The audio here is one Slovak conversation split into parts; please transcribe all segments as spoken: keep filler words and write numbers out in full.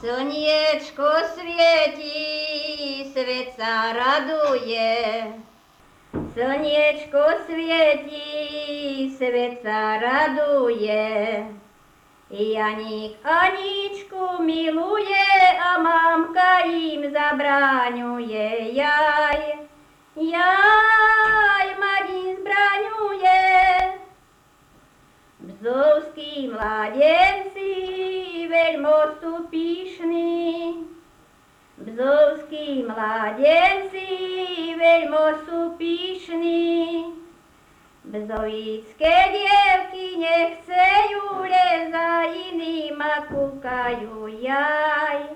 Slniečko svieti, svet sa raduje. Slniečko svieti, svet sa raduje. Janík Aničku miluje a mamka im zabráňuje. Jaj, jaj, mať im zbraňuje. Bzovskí mladenci veľmi sú pyšní. Bzovskí mladenci veľmi sú pyšní. Bzovické dievky nechcejú, len za iným a kúkajú. Jaj,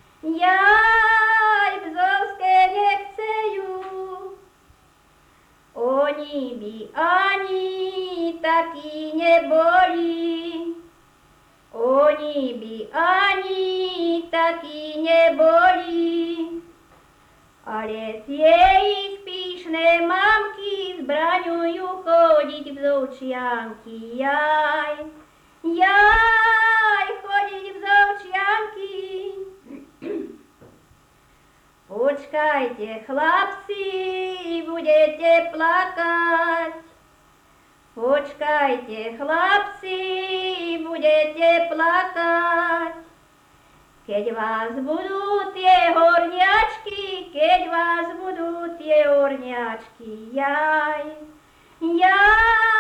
jaj, bzovské nechcejú. Oni by ani takí neboli. Oni by ani takí neboli. Ale tie ich pyšné mamky zbraňujú chodiť bzovčianky. Jaj, jaj, chodiť bzovčianky. Počkajte, chlapci, budete plakať. Počkajte, chlapci, budete plakať. Keď vás budú tie horniačky, keď vás budú tie horniačky. Jaj, jaj.